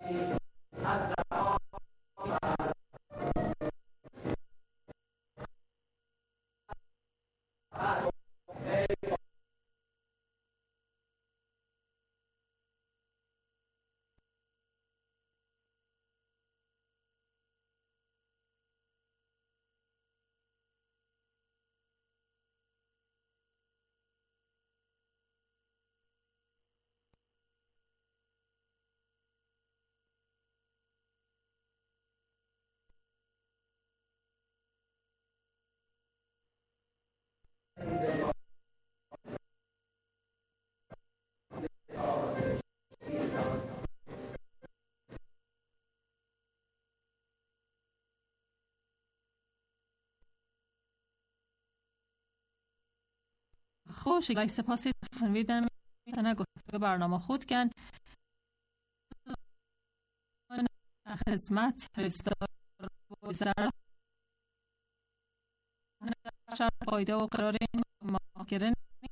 خوش گای سپاسی ویدن میتونه گفته برنامه خود کن خدمت رسدار وزارت فایده و قرار این ماکرن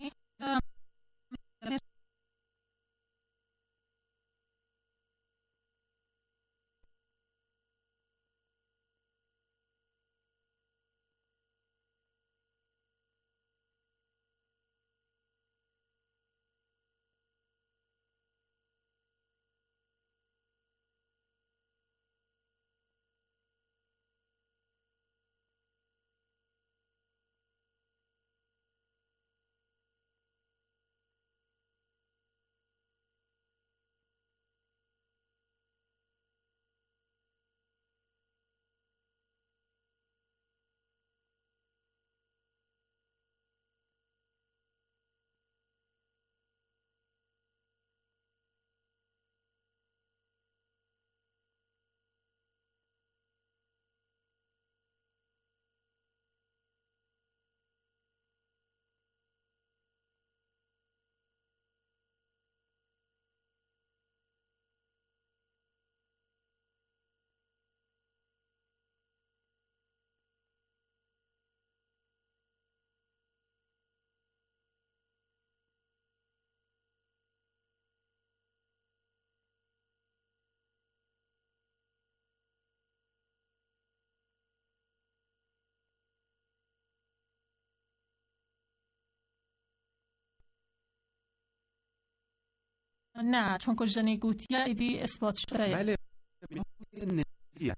نه چون که جنی گوتیا ایدی اثبات شده. بله نزیه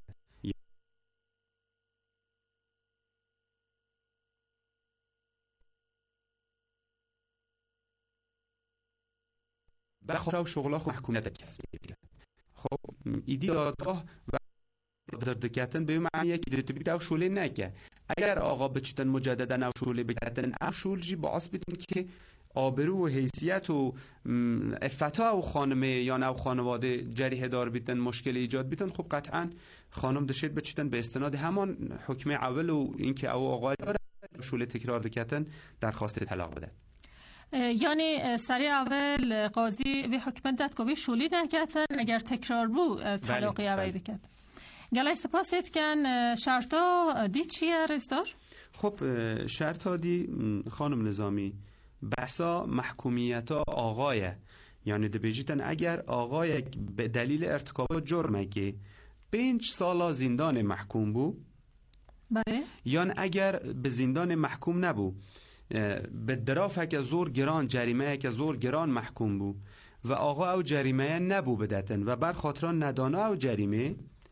بخورا و شغلا خو حکومت کسب بگیره. خب ایدی دادگاه و دادگاهتن به معنی که دیت بیت او شوله نکه. اگر آقا بچتن مجددا او شوله بگیرن او شول جی باعث بیتن که آبرو و حیثیت و افتا و خانمه یا نو خانواده جریه دار بیتن مشکل ایجاد بیتن. خب قطعا خانم دشید بچتن به استناد همان حکم اول و اینکه او آقای داره شوله تکرار دکتن درخواست طلاق بده. یعنی سری اول قاضی و حکم داد که شولی نکردن اگر تکرار بو طلاقی اولی دکت. گلای سپاسید کن شرطا دی چیه رزدار؟ خب شرطا دی خانم نظامی بسا محکومیتا آقای یعنی دبیجیتن اگر آقای به دلیل ارتکاب جرمه که 5 سال زندان محکوم بو بله یعنی اگر به زندان محکوم نبو به درافه که زور گران جریمه که زور گران محکوم بو و آقا او جریمه نبو بدتن و بر خاطران ندانه او جریمه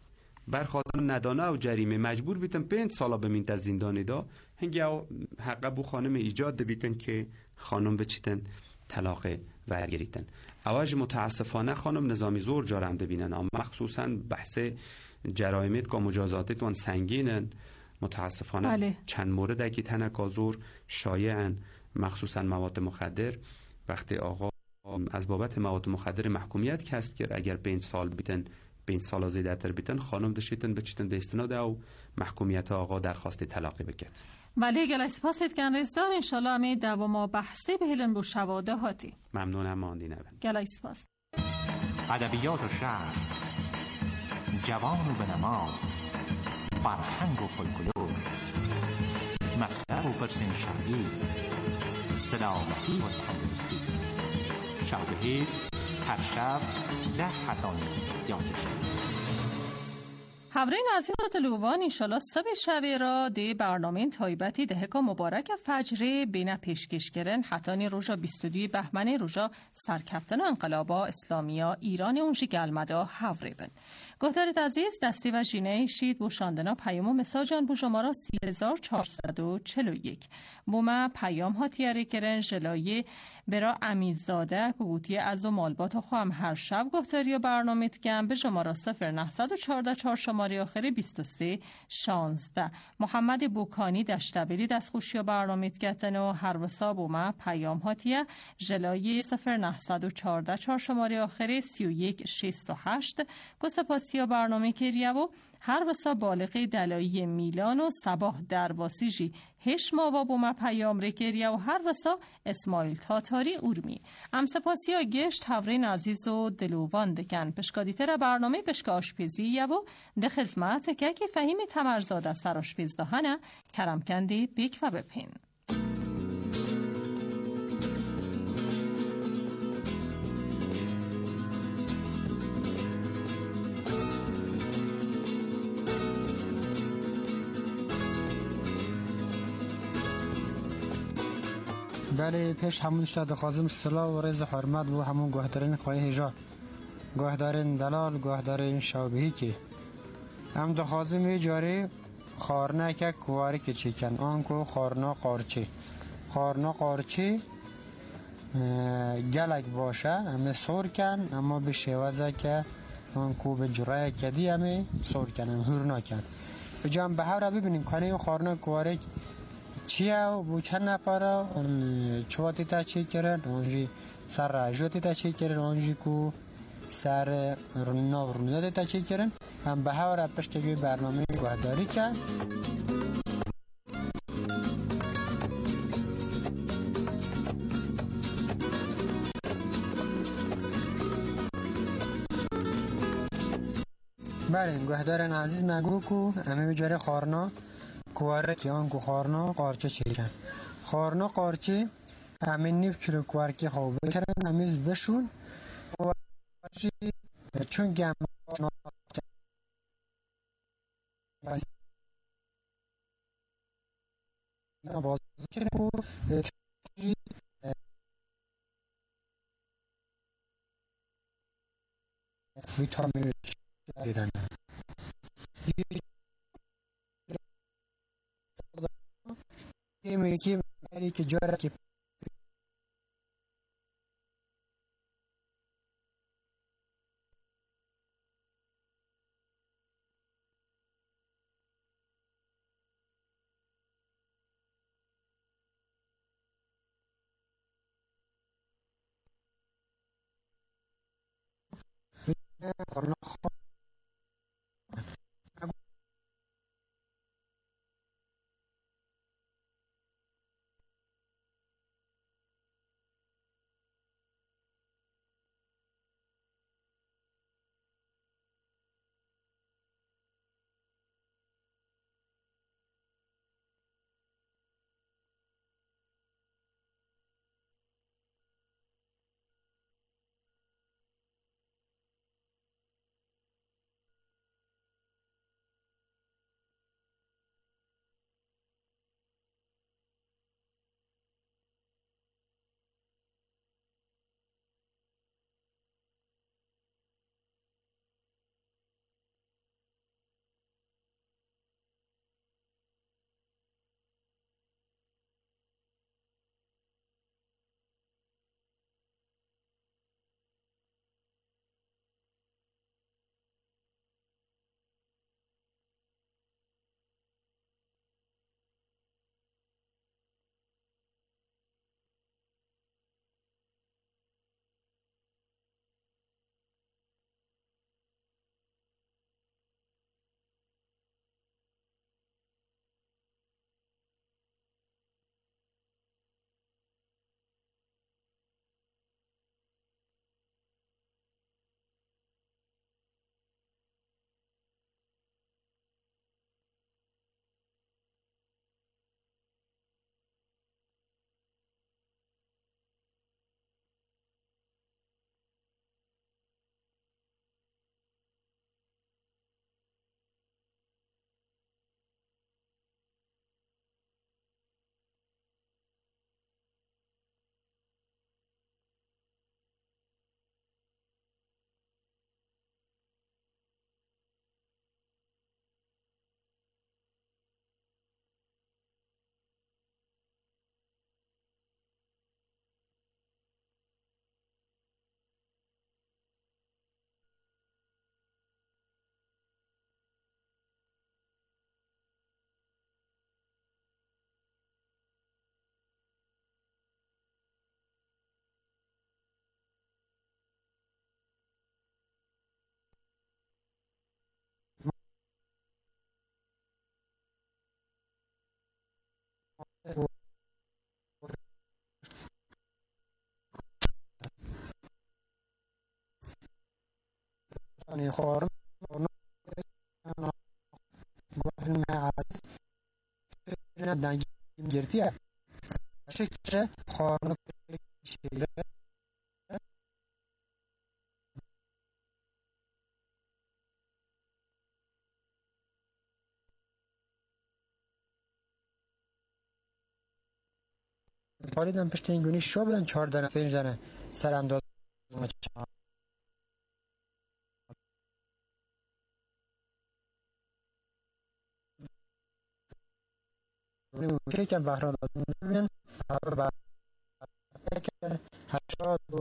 مجبور بیتن 5 سالا بمینت زندانی دا هنگی او حقا بو خانم ایجاد بیتن که خانم بچیتن طلاق ورگریتن. اواج متاسفانه خانم نظامی زور جارم ببینن اما مخصوصا بحث جرایمت که مجازاتت وان سنگینن متاسفانه بله. چند مورد که تنک زور شایعن مخصوصا مواد مخدر. وقتی آقا از بابت مواد مخدر محکومیت کسب کرد اگر 5 سال بیتن 5 سال زیاده تر بیتن خانم دشیتن بچیتن به استناد او محکومیت آقا درخواست طلاق بکرد. بله گله سپاسید کن رزدار انشالله امی دوما بحثی به هلن بو شواده هاتی. ممنونم ماندی نبن. گله سپاس. ادبیات و شعر، جوان و بنما، فرهنگ و فولکلور، مسخره و پرسین شرعی، سلامتی و تندرستی. شب بخیر. هر شب 10 حتانی یا هفرین عزیز تلووان انشالله سب شبه را ده برنامه تایبتی ده که مبارک فجر بین پیشکش کرن حتانی روژا 22 بهمن روژا سرکفتن انقلابا اسلامیا ایران اونجی گلمدا هفره بن. گهدارت عزیز دستی و جینه شید بوشاندنا پیام و مساجان بو شمارا 3441 بوما پیام ها تیاره کرن جلایه برا امیزاده گوتی از و مالبات و خواهم هر شب گهداری و برنامه تکن به شمارا 0914 4 شماره آخری 2316 محمد بوکانی دشتبیلی دست خوشی و برنامه تکتن و هر وسا بوما پیام ها تیه جلایه 0914 4 شماره آخری 3168 گسپاسی و برنامه کریه و هر وسا بالغی دلایی میلان و صباح درباسیجی هش ماوا بوما پیام رکریه و هر وسا اسماعیل تاتاری اورمی ام سپاسی ها گشت هفرین عزیز و دلووان دکن پشکادیتر برنامه پشک آشپیزی و ده خدمت که فهیم تمرزاده سر آشپیز دهانه کرمکندی بیک و بپین. بله پیش همون اشتاد خازم صلاح و رز حرمت و همون گوهدارین خواهی هجا گوهدارین دلال گوهدارین شابهی که هم دخوازم یه جاره خارنه که کواری که چیکن آنکو خارنا قارچه گلک باشه همه سور کن اما به شوازه که آنکو به جرای کدی همه سور کن هم هرنا کن به جام به هر ببینیم کنه خارنا کواری چیه و چند نفره چواتی تا چی کرن آنجی سر راجوتی تا چی کرن آنجی کو سر روناتی تا چی کرن هم به هر پشت برنامه گوهداری کن بله گوهدارن عزیز مگو کو همه بجاره خارنا کواره که آنکو خارنا قارچه چیکن خارنا قارچه همین نیف چلو کوارکی خواب بکرن همیز بشون قارچه چون گم باز کرن کو ویتامین دیدن میگی میری که جاره که خارم گوهن معاز ندنگی گرتیه شکر خارم شیره پالیدن پشت این گونی شو بدن 4 دانه 5 دانه سر انداز که کم بحران ببینن هشتاد و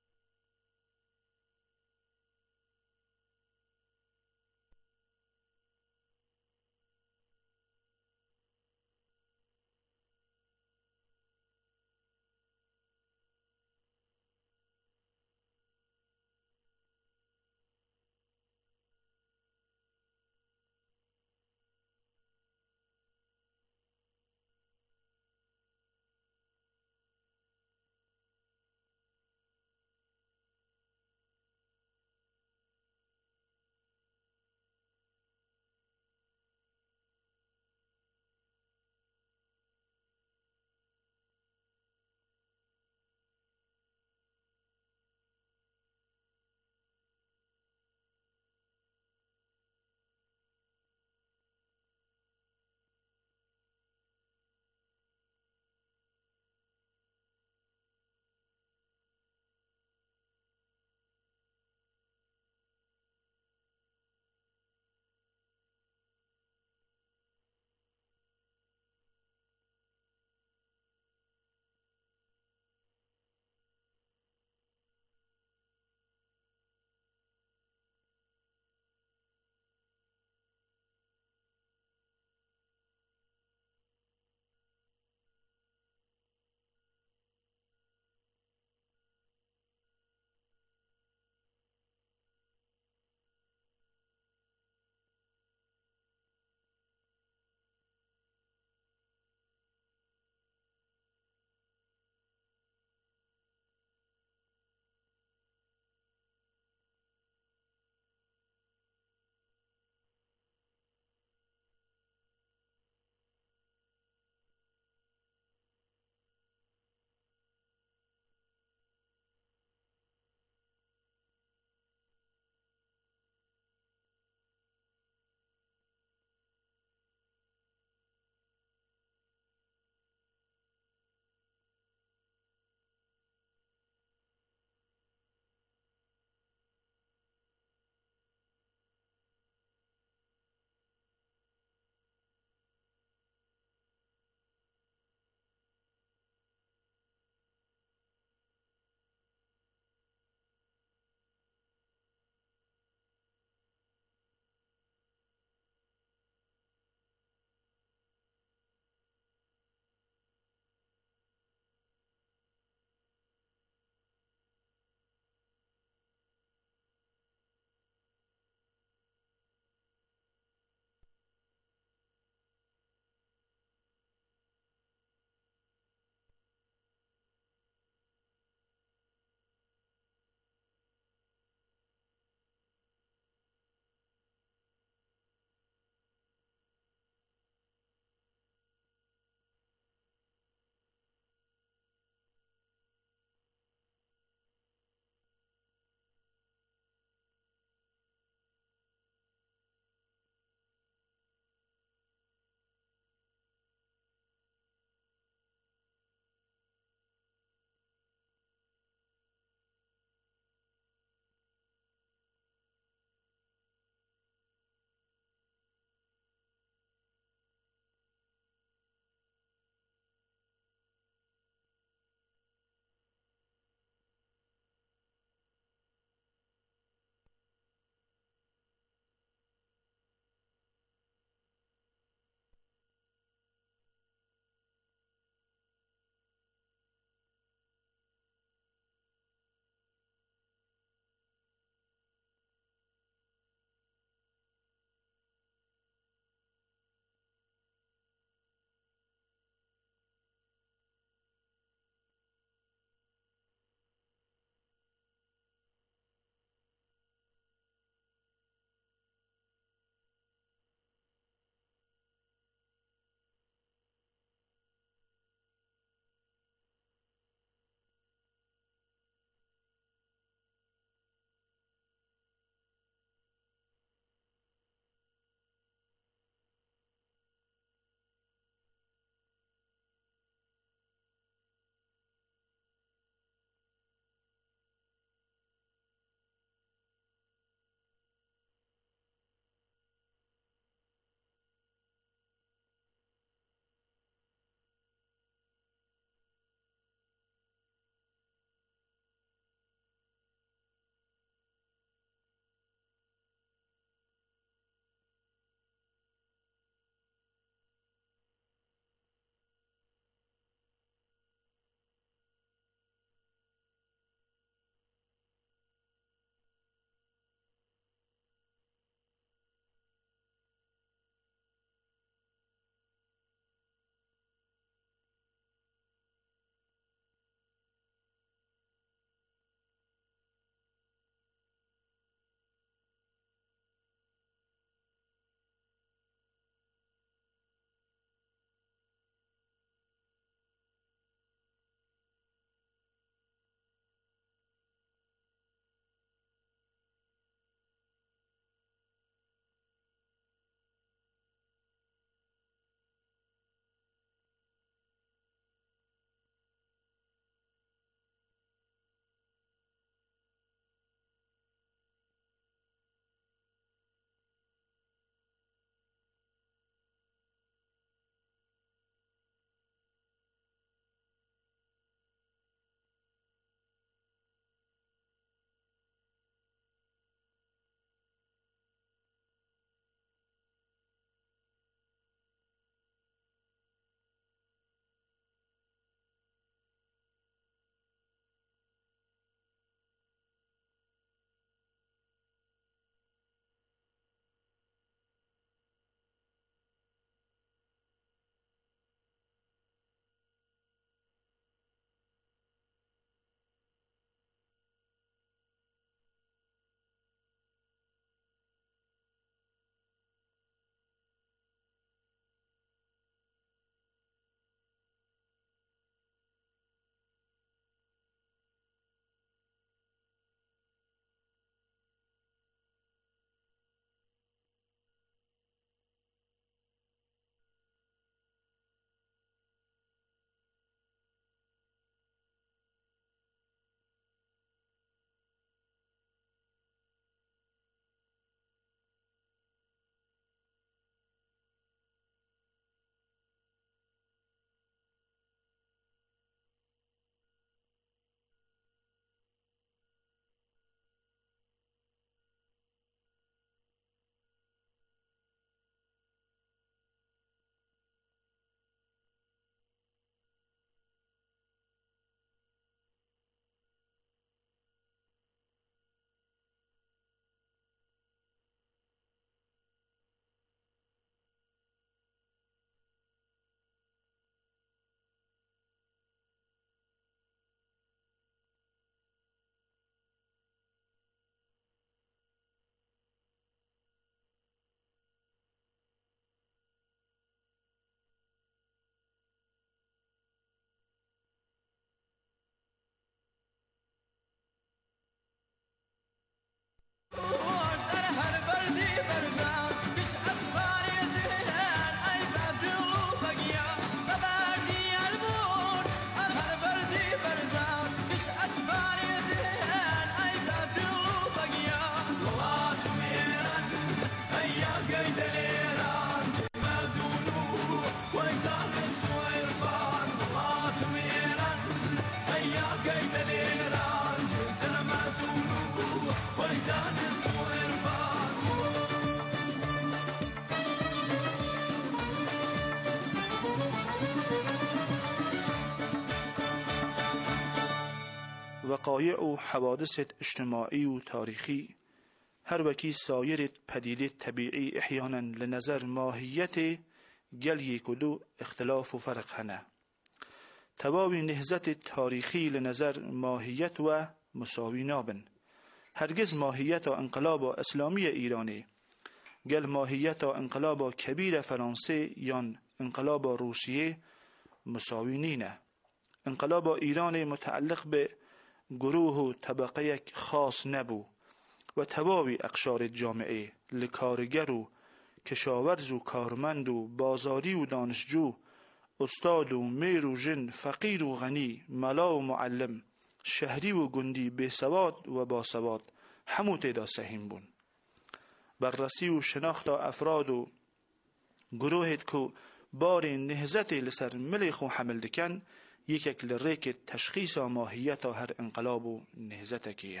وقایع و حوادث اجتماعی و تاریخی هر وکی سایر پدیده طبیعی احیانا لنظر ماهیت گل یک و دو اختلاف و فرق هنه. تواوی نهزت تاریخی لنظر ماهیت و مساوی نابن. هرگز ماهیت انقلاب اسلامی ایرانی گل ماهیت انقلاب کبیر فرانسه یا انقلاب روسیه مساوی نینه. انقلاب ایران متعلق به گروه و طبقه خاص نبو و تواوی اقشار جامعه لکارگر و کشاورز و کارمند و بازاری و دانشجو، استاد و میر و جن، فقیر و غنی، ملا و معلم، شهری و گندی، بسواد و باسواد همو تیدا سهیم بون. بررسی و شناخت افراد و گروهت که بار نهزت لسر ملیخ و حمل دکن یکک لریک تشخیص ماهیت هر انقلاب و نهزت کیه.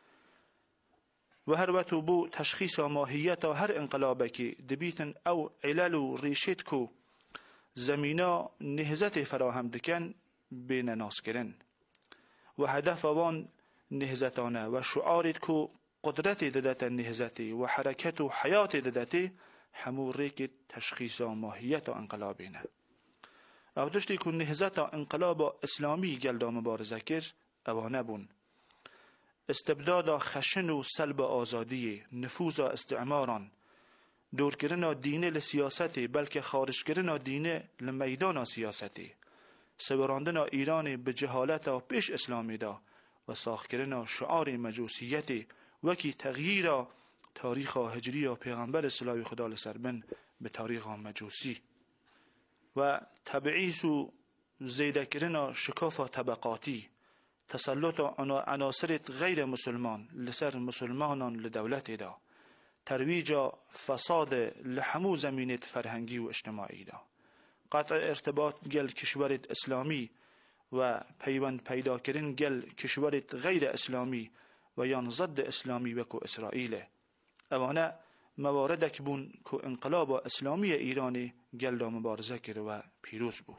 و هر وقت بو تشخیص ماهیت هر انقلاب کی دبیتن او علل و ریشت کو زمینا نهزت فراهم دکن بین ناس کرن و هدف وان نهزتانه و شعارت کو قدرت ددت نهزتی و حرکت و حیات ددتی همو ریک تشخیص ماهیت انقلابینه. او دشتی که نهزت انقلاب اسلامی گلدا مبارزه کر اوانه بون. استبداد خشن و سلب آزادی، نفوذ استعماران، دور کردن دینه لسیاستی بلکه خارج کردن دینه لمیدان سیاستی، سپراندن ایران به جهالت و پیش اسلامی دا و ساخت کردن شعار مجوسیتی وکی تغییر تاریخ هجری و پیغمبر صلی خدا لسر بن به تاریخ مجوسی و تبعیض و زیده کردن شکاف طبقاتی، تسلط عناصر غیر مسلمان لسر مسلمانان لدولت دا، ترویج فساد لحمو زمینت فرهنگی و اجتماعی دا، قطع ارتباط گل کشورت اسلامی و پیوند پیدا کردن گل کشورت غیر اسلامی و یا ضد اسلامی وکو اسرائیل. اوانه مواردک بون که انقلاب اسلامی ایرانی گل دا مبارزه کرد و پیروز بود.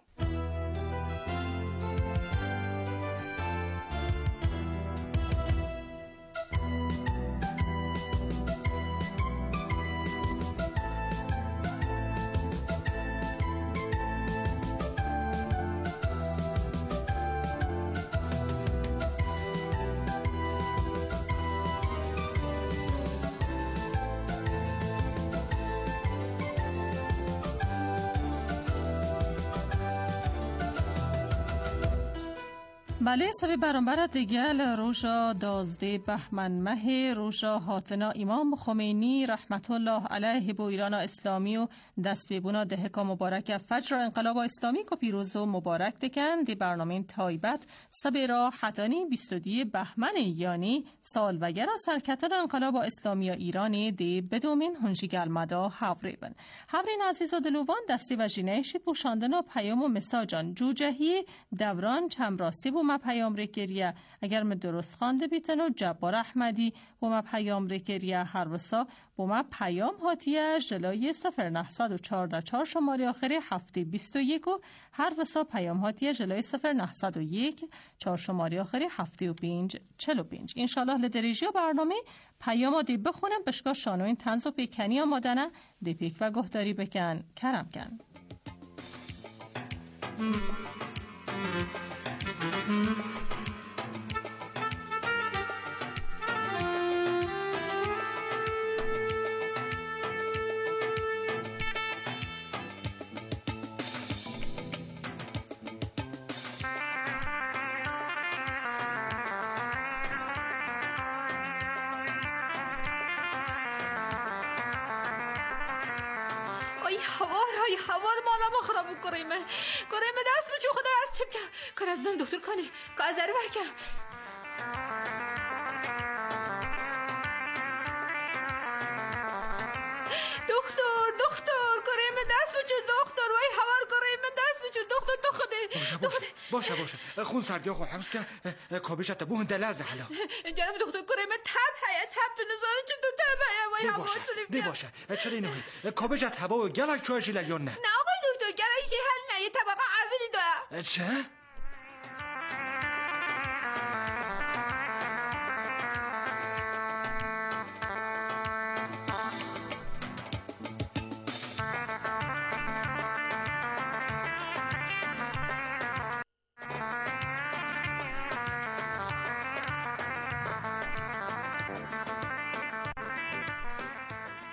بله سبی برانبر دیگل روژا 12 بهمن مه روژا هاتنا امام خمینی رحمت الله علیه بو ایران اسلامی و دست بیبونا دهکا مبارک فجر انقلاب اسلامی که پیروز و مبارک دکن دی برنامه تایبت سبی را حتانی 22 بهمن یعنی سال وگرا سرکتن انقلاب اسلامی ایرانی دی بدومین هنجیگل مدا حوری بن. حورین عزیز و دلوان دستی و جینهشی پوشاندن و پیام و مساجان جوجهی دوران چمراستی بو پیام ریکریه اگر من درست خوانده بیتن و جبار احمدی با ما پیام ریکریه هر وسا با ما پیام هاتیه جلای 0914 شماره آخری 721 و هر وسا پیام هاتیه جلای 0901 4 شماره آخری 7545. انشالله لدریجی برنامه پیام دی بخونم بشکا شانوین تنز و پیکنی آمادنه دی پیک و گهداری بکن کرم کن. حوار مالا خراب کریمه دست بچو خدا از چیم کن کار از دم دکتر کنی که از اره برکم دکتر کریمه دست بچو دکتر وای حوار کریمه دست بچو دکتر تو خوده باشه خون سردی خو حبس که کابشت بو هندلازه حالا جناب دکتر کریمه تب تو نزانه چه تو تب هیا وای حوار سلیم دی باشه چرا اینو کابشت هوا و گلک چوشی لیون نه آقای دکتر گلایشی حل نه یه طبقه اولی داره چه؟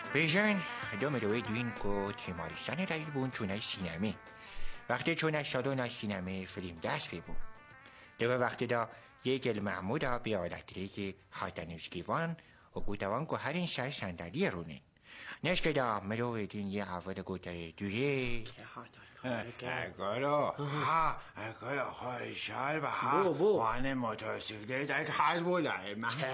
بیژن دوم روی دوین کو تیماریستان رایی بون چونه سینمی وقتی چونه سالون سینمی فیلم دست بی بون دو وقتی دا یک المعمود ها بیادتری که حاتنوشگیوان و گوتوان که هر این سر صندلی رونین نشکه دا مروی دین یه اول گوته دویه اگرو خوشحال به ها وانه موتورسیکلی دا یک حال بوله من چه؟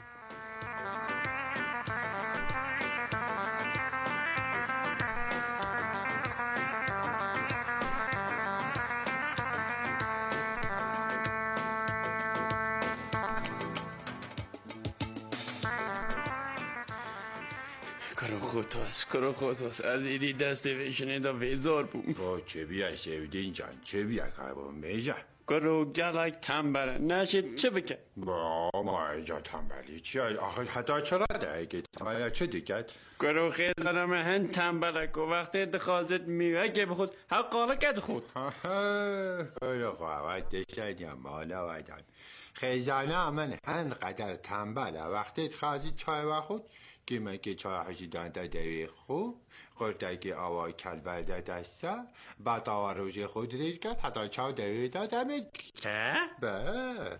کرو خودتاست از ایدی دست ویشنه دا ویزار بوم با چه بیای سیودین جان چه بیای قربون بیجا کرو گلک تنبره نشید چه بکن با ما اینجا تنبلی چی آخه حتی چرا دیگه تنبلی چه دیگه کرو خیلی دارم هن تنبلک و وقتی اتخاذت میوه که بخود حقاله کد خود کرو خواهد دشتنی مالا ویدن خیزانه من هن قدر تنبله وقتی اتخاذی چای و خود که من که چای حشیدن دا دوی خوب قرده که آوای کل برده دسته بعد آوای روژه خود ریج کرد حتی چای دوی دادمه چه؟ به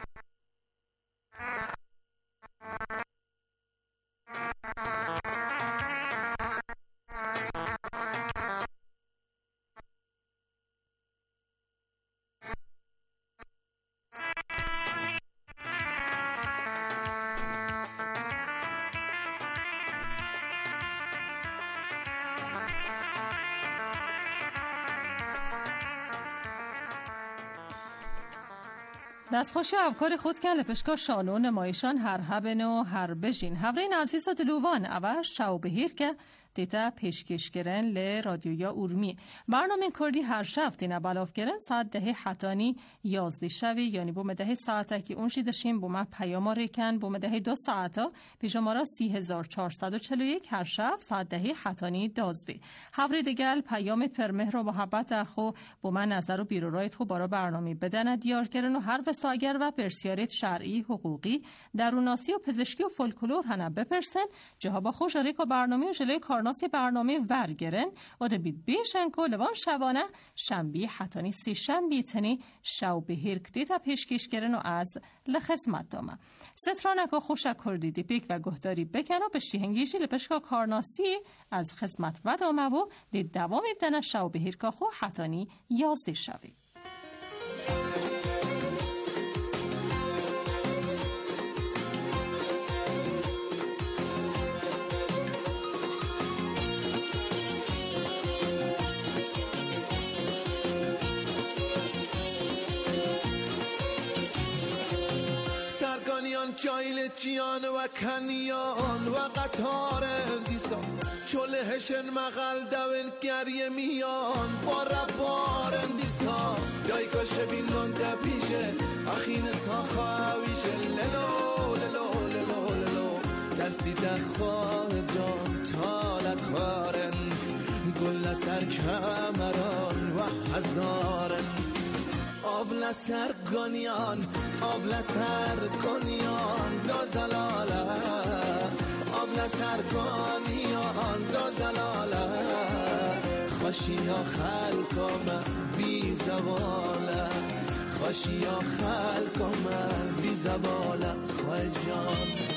دستخوش افکار خود کن لپشکا شانو نمایشان هر هبن و هر بجین هفرین عزیز و دلوان اول شو بهیر که دیتا پیشکش کرن ل رادیویا اورمی برنامه کردی هر شب دینا بلاف کرن ساعت 10 حتانی 11 شوی یعنی بوم 10 ساعته که اون شیدشیم بوم پیاما ریکن بوم 10 2 ساعتا پیشمارا 3441 هر شب ساعت 10 حتانی 12 هفری دیگل پیام پرمهر و محبت اخو بوم نظر و بیرورایت خو برای برنامه بدن دیار کرن و هر وساگر و پرسیارت شرعی حقوقی دروناسی و پزشکی و فولکلور هنه بپرسن جهابا خوش ریک و برنامه و جلوی کارناسی برنامه ورگرن و دبید بیشن که لوان شبانه شنبی حتانی 3 شنبی تنی شو بهیر دیتا پیشکش کرن و از لخدمت دامه سترانکا خوشک کردی دیپیک و گهداری بکن و به شیهنگیشی لپشکا کارناسی از خدمت و دامه و دید دوام بدن شو بهیر که خو حتانی 11 شوی جایل جیان و کنیان و قطار دیسان چلهشن مغل دول گریه میان بار دیسان دایگاه شبینون دبیشه اخین ساخاویشه للو للو للو للو دستی دخواه جان تالکارن گل سر کمران و هزارن آبل سرگانیان دو زلاله آبل سرگانیان دو زلاله خوشیا خلقم بی زواله خوشیا خلقم بی زواله خواه جان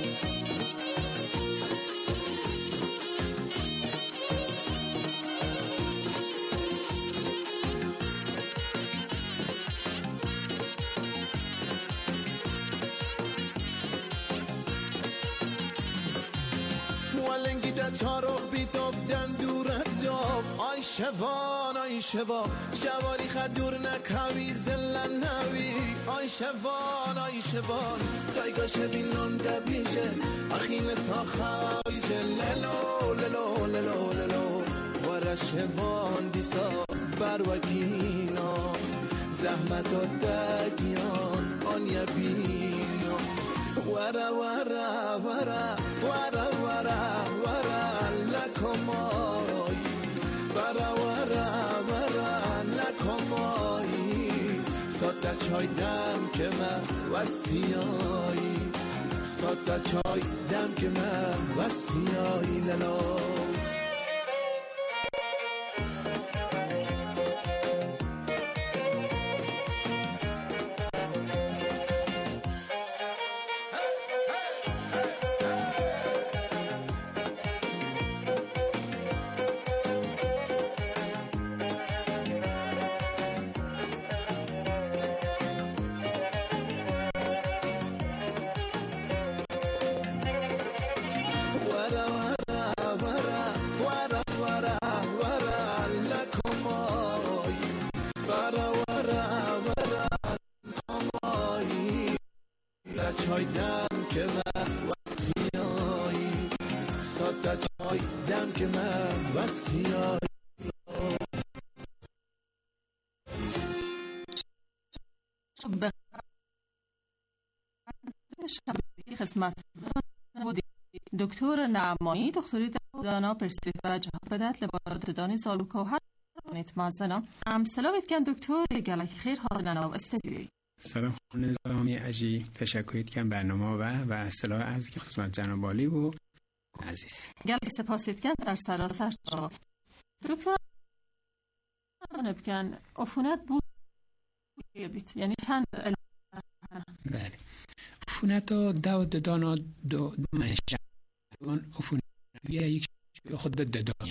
تارو بیتوفتن دورت داف آی شوان شوانی خدور نکاوی زلن نوی آی شوان دایگاه شبینون دبیشه اخین ساخاویشه للو للو للو للو ورا شوان دیسا بروکینا زحمت و دگیان آن یبینا ورا ورا ورا ورا ورا ورا لکمای ورا ورا ورا لکمای ساده چای دم که من وستیایی ساده چای دم که من وستی آی للا خدمت دکتر نعمانی دکتری دانا پرسیف و جواب بدت لبارد دانی زالوکو هر کنید مازنا سلام کن دکتر گلک خیر حاضرنا و استدیوی سلام نظامی اجی تشکرید کن برنامه و سلام از که خدمت جناب عالی و عزیز گلک سپاسید کن در سراسر جواب دکتر بکن عفونت بود یعنی چند بله عفونت ها ددانا دو منشأ عفونت یک خود به ددانیه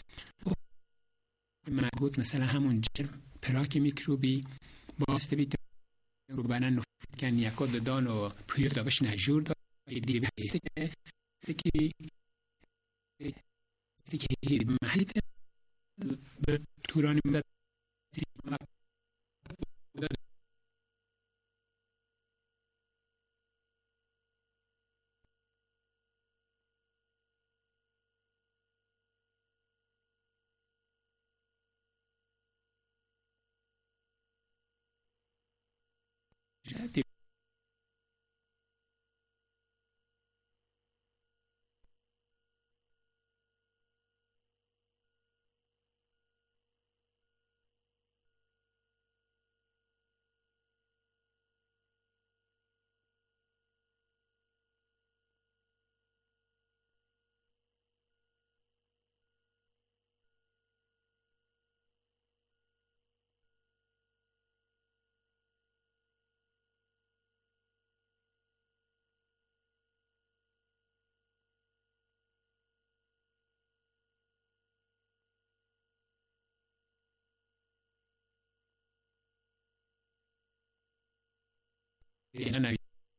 مربوط مثلا همون جرم پلاک میکروبی باسته بیت رو بنا نفت کن یکا ددان و پویر دابش نجور دا دیگه بحیثه که محلیت به طورانی مدد نوی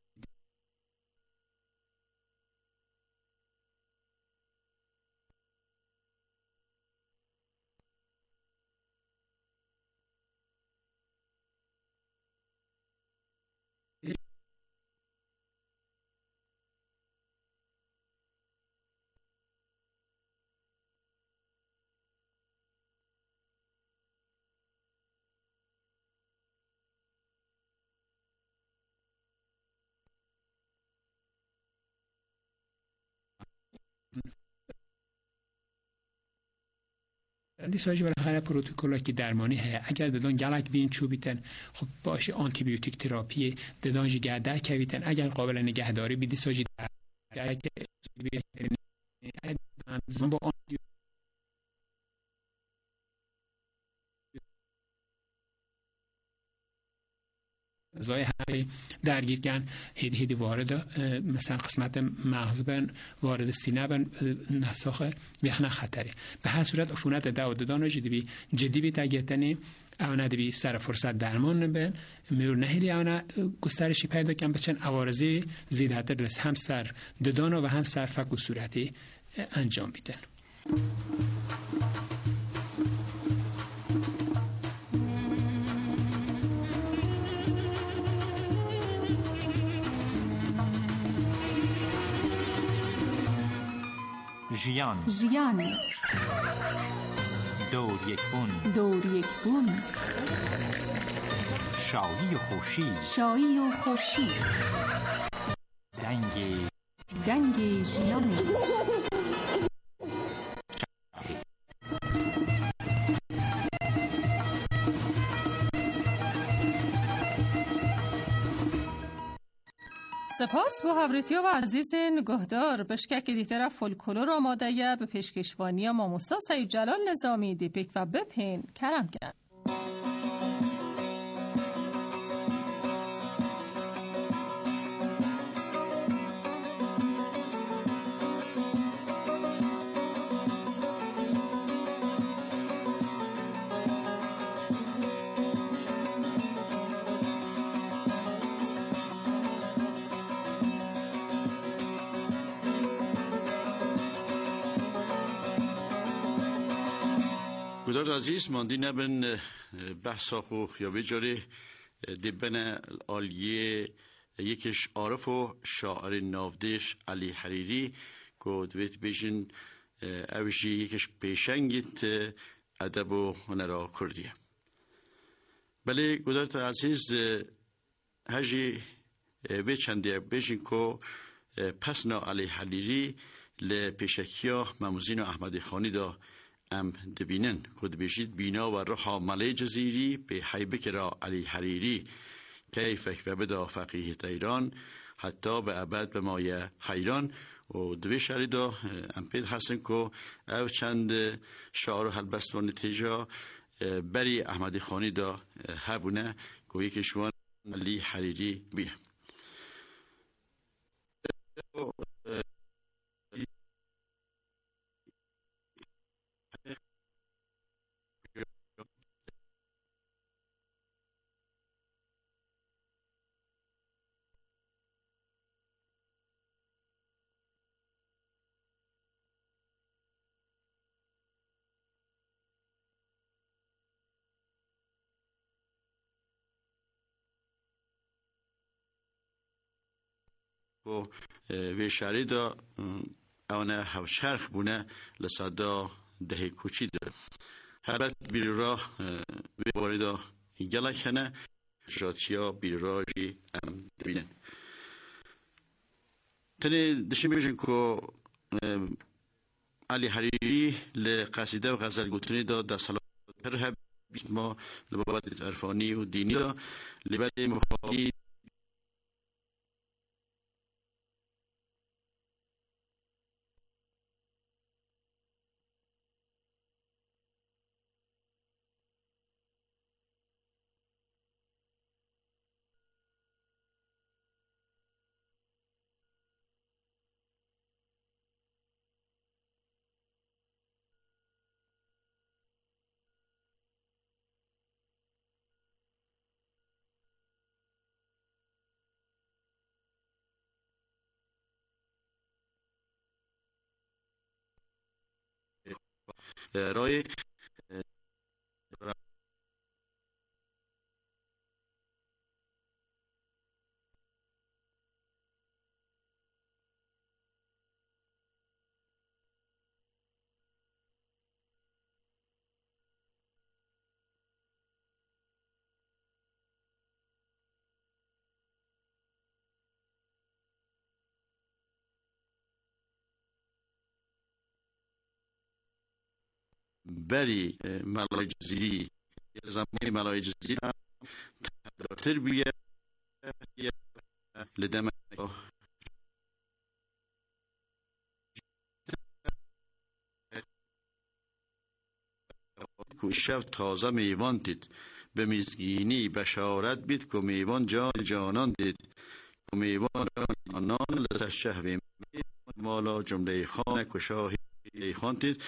دیساجی بالاخره پروتکل که درمانی هست اگر ددان گلک بین چوبیتن خب باشه آنتی بیوتیک تراپی ددانجی گهدار کویتن اگر قابل نگهداری بی دیساجی با آنتی زای همه درگیر کن هیدی وارد مثلا قسمت مغز بن وارد سینه بن نساخ بیخنه خطره به هر صورت عفونت ددان جدی بی تاگیتنی اونا دبی سر فرصت درمان نبن میور نهیلی اونا گسترشی پیدا کن بچن عوارضی زیادتر لس هم سر ددان و هم سر فک و صورتی انجام بیدن ژیان دور یک بون شایی و خورشید دنگ ژیان سپاس با هبریتیا و عزیزین گهدار بشکک دیتر فولکلور آماده به پیشکشوانی ماموسا سید جلال نظامی دیپیک و بپین کرم کرد. گدار عزیز ماندی نبن بحثا خو یا بجاره دبن آلیه یکش عارف و شاعر نافدش علی حریری که دویت بیشن اوشی یکش پیشنگیت ادب و هنرا کردیه. بله گدار عزیز هجی به چندی بیشن که پسنا علی حریری لپیشکیا مموزین و احمد خانی دا ام دبینن کد بشید بینا و رخا ملی جزیری به حیبه کرا علی حریری کیفک و بدا فقیه ایران حتی به ابد به مایه حیران و دوی شعری دا ام پید حسن که او چند شعر و حلبستوان تیجا بری احمد خانی دا هبونه که یکشوان علی حریری بیه. و شعری دا اونه هوشرخ بونه لسادا دهی کوچی دا هربت بیر راه و باری دا گلک هنه جاتیا بیر راجی ام دبینن تنه دشمی بیشن که علی حریری لقصیده و غزل گوتنی دا در سلام هر هب ما لبابت عرفانی و دینی دا لبد مخالی رای بری ملای جزیری زمانی ملای جزیری هم تربیه لدم که شب تازه میوان دید به میزگینی بشارت بید که میوان جان جانان دید که میوان جانان لطش شهوی مالا جمله خانه که شاهی خان دید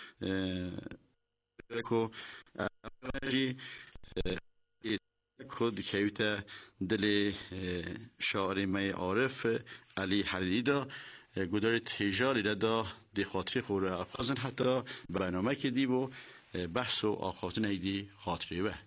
که اولی خود کهیوت دل شاعر می عارف علی حریری دا گدار تیجاری دا دی خاطری خوره افغازن حتی برنامه که دی و بحث و آخاتن ایدی خاطری به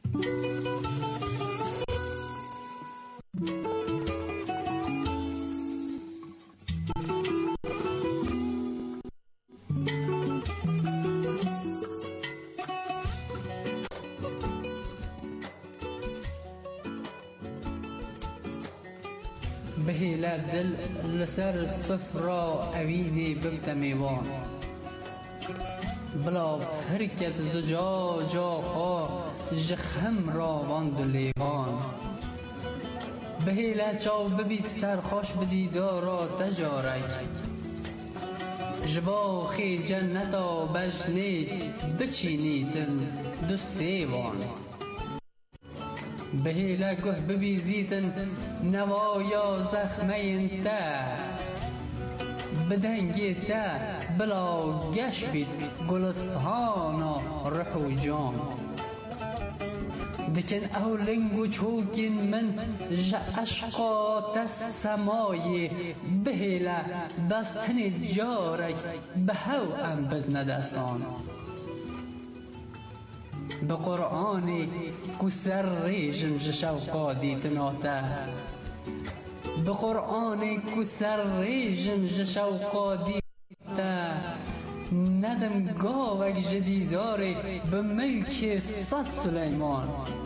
بهیلا دل لسر صفرا اوینی ببت میوان بلا حرکت زجاجا خا جخم را واند لیوان بهیله چاو ببید سرخوش بدیدارا تجارک جبا خی جنتا بجنید بچینیدن دو سیوان بهیله گه ببیزیدن نوایا زخمین تا بدنگی تا بلا گش بید گلستان رحو جان دکن اولنگو چوکین من اشقا تسمای بهیله دستن جارک به هو ام بدن دستان به قرآنی کو سر ریجم جشوقا دیتناته به قرآنی کو سر ریجم جشوقا دیتناته ندم گاوک جدیداری به ملک صد سلیمان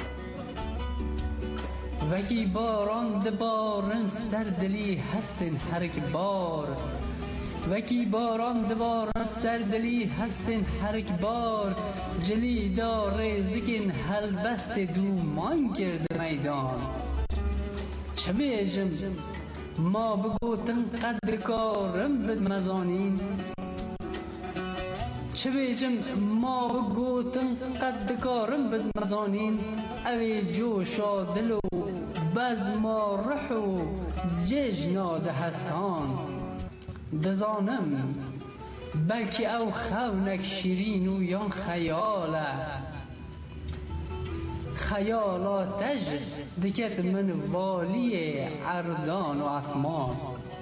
وکی باران دبارن سردلی هستن هرک بار وکی باران دبارن سردلی هستن هرک بار جلی داره زکن هل بست دومان کرد میدان چه بیجم ما بگوتن قد کارم بد مزانین چه بیجم ما بگوتن قد کارم بد مزانین اوی جوشا دلو بز ما رحو ججنا ده هستان دزانم بلکه او خونک شیرین و یان خیاله خیالاتش دکت من والی اردان و اسمان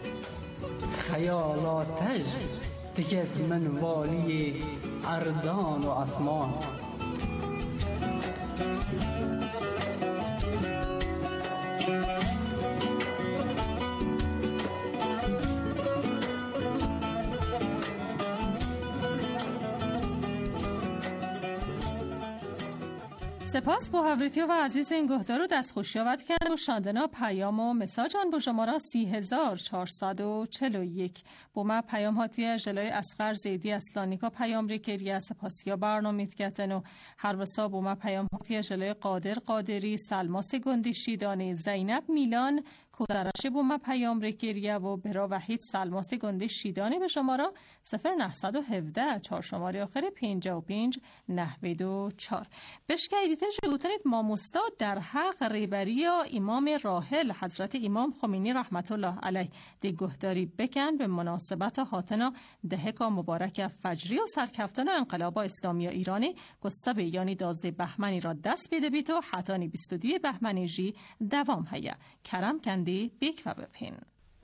خیالاتش دکت من والی اردان و اسمان سپاس با هوریتی و عزیز این گهدار رو دستخوشی آورد کرد و شاندنا پیام و مساجان با شماره 3441 با ما پیام هاتی جلوی اسقر زیدی اسلانیکا پیام ری کریه سپاسیا برنامه کتن و هر وسا با ما پیام هاتی جلوی قادر قادری سلماس گندی شیدانی زینب میلان کوزرش با ما پیام ری کریه و برا وحید سلماس گندی شیدانی به شماره 0917 4 شماره آخر 5594 بشکایدیت جوتنید ماموستا در حق ریبری یا امام راحل حضرت امام خمینی رحمت الله علیه دی گهداری بکن به مناسبت هاتنا دهکا مبارک فجری و سرکفتن انقلاب اسلامی ایرانی گستب یعنی 12 بهمنی را دست بیده بیت و حتانی 22 بهمنی جی دوام هیا کرم کندی بیک و بپین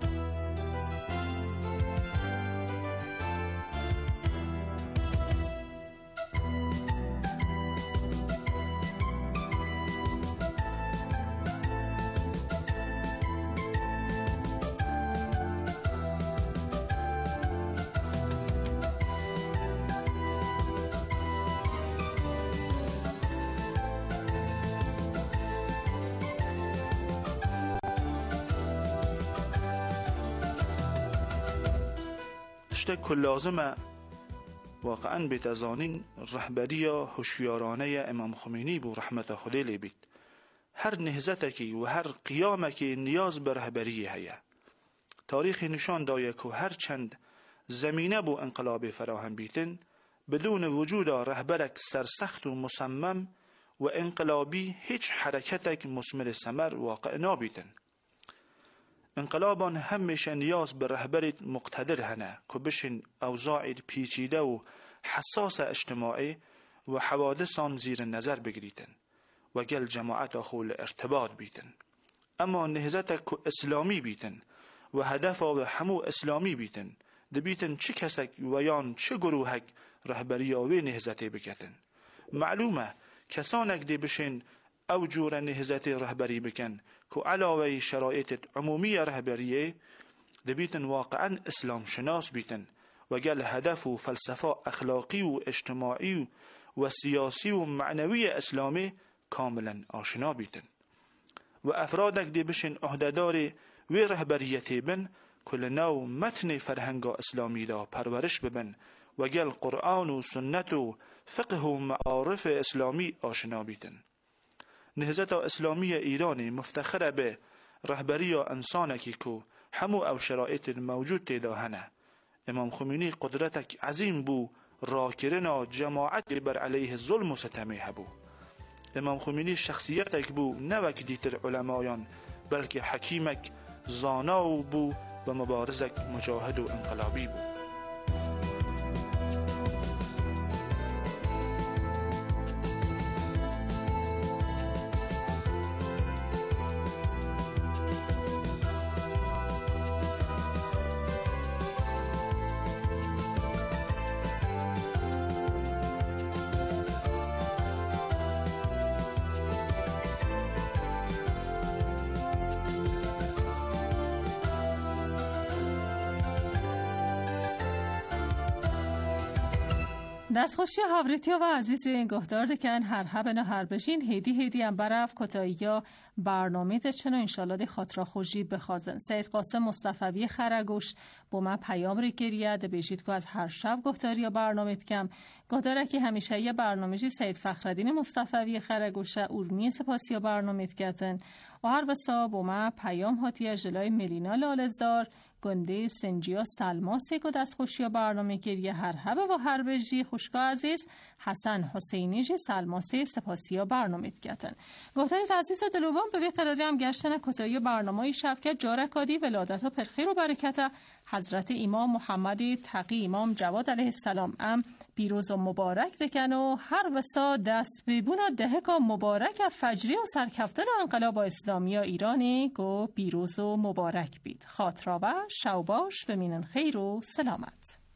که لازمه واقعا بتزانین رهبری یا هوشیارانه امام خمینی بو رحمت خدا لیبید هر نهضتکی و هر قیامکی نیاز به رهبری هیا تاریخ نشان داید که هر چند زمینه بو انقلاب فراهم بیتن بدون وجود رهبرک سرسخت و مصمم و انقلابی هیچ حرکتک مثمر ثمر واقع نابیتن انقلابان همیشه نیاز به رهبری مقتدر هنه که بشن اوضاع پیچیده و حساس اجتماعی و حوادثان زیر نظر بگیریتن و گل جماعت خول ارتباط بیتن اما نهضت که اسلامی بیتن و هدف و همو اسلامی بیتن دبیتن چه کسک و یان چه گروهک رهبری آوی نهضتی بکتن معلومه کسانک دی بشن او جور نهضت رهبری بکن که علاوه شرایط عمومی رهبریه دبیتن واقعا اسلام شناس بیتن و گل هدف و فلسفه اخلاقی و اجتماعی و سیاسی و معنوی اسلامی کاملا آشنا بیتن و افرادک دی بشن عهدهدار و رهبریتی بن کل نو متن فرهنگ اسلامی دا پرورش ببن و گل قرآن و سنت و فقه و معارف اسلامی آشنا بیتن نهضت اسلامی ایرانی مفتخر به رهبری یا انسانکی کو همو او شرایط موجود تیدا هنه. امام خمینی قدرتک عظیم بو، را کرنا جماعت بر علیه ظلم و ستمه هبو. امام خمینی شخصیتک بو نوک دیتر علمایان، بلکه حکیمک زاناو بو و مبارزک مجاهد و انقلابی بو. دستخوشی هاوریتی و عزیزی گهدار دکن هر هبن و هر بشین هیدی هم برف کتایی یا برنامه تشن و انشالله خاطره خوشی بخوازن. سید قاسم مصطفوی خرگوش با من پیام ری گرید بیشید که از هر شب گهداری یا برنامه کم گهداره که همیشه یه برنامه‌جی سید فخردین مصطفوی خرگوش ارمی سپاسی یا برنامه کتن و هر وسا با من پیام هاتی جلای ملینا لالزار گنده سنجیا سلماسی که دستخوشی و برنامه گریه هر هبه و هر بجی خوشگاه عزیز حسن حسینی جی سلماسی سپاسی و برنامه کتن. گفتاریت عزیز و دلوان به بیقراری هم گشتن کتایی برنامه شبکت جارکادی ولادت و پرخیر و برکت حضرت امام محمد تقی امام جواد علیه السلام ام بیروز و مبارک دکن و هر وسا دست بیبون دهک و مبارک فجری و سرکفتن و انقلاب اسلامی و ایرانی گو بیروز و مبارک بید. خاطرا و شوباش بمینن خیر و سلامت.